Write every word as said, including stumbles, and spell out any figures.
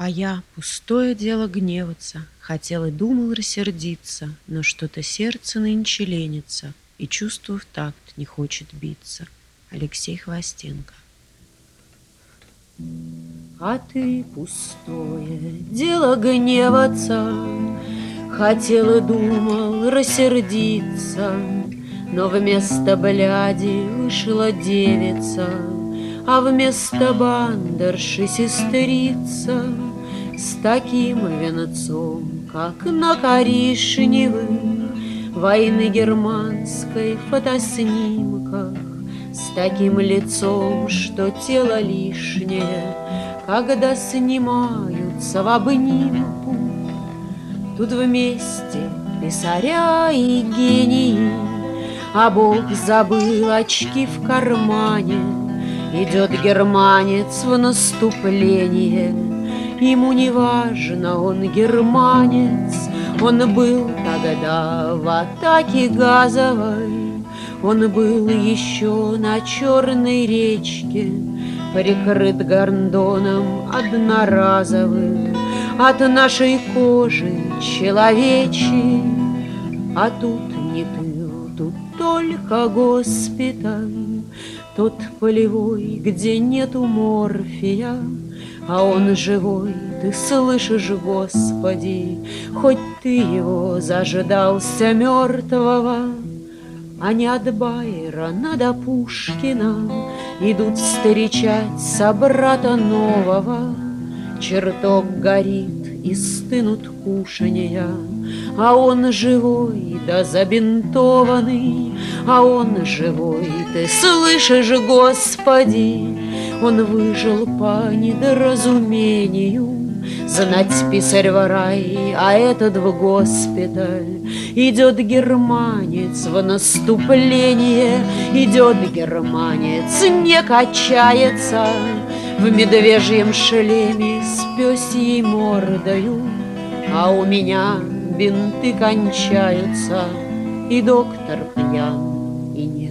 А я, пустое дело гневаться, хотел и думал рассердиться, но что-то сердце нынче ленится, и чувство в такт не хочет биться. Алексей Хвостенко. А ты, пустое дело гневаться, хотел и думал рассердиться, но вместо бляди вышла девица, а вместо бандерши сестрица с таким венцом, как на коричневых войны германской фотоснимках, с таким лицом, что тело лишнее, когда снимаются в обнимку. Тут вместе писаря и гении, а Бог забыл очки в кармане. Идет германец в наступление, ему не важно, он германец. Он был тогда в атаке газовой, он был еще на Черной речке, прикрыт гондоном одноразовым от нашей кожи человечей. А тут не тыл, тут только госпиталь, тот полевой, где нету морфия, а он живой, ты слышишь, Господи, хоть ты его заждался мертвого. А не от Байрона до Пушкина идут встречать собрата нового. Чертог горит и стынут кушанья, а он живой да забинтованный, а он живой, ты слышишь, Господи. Он выжил по недоразумению, знать писарь в рай, а этот в госпиталь. Идет германец в наступление, идет германец, не качается, в медвежьем шлеме с пёсьей мордою. А у меня бинты кончаются, и доктор пьян, и нет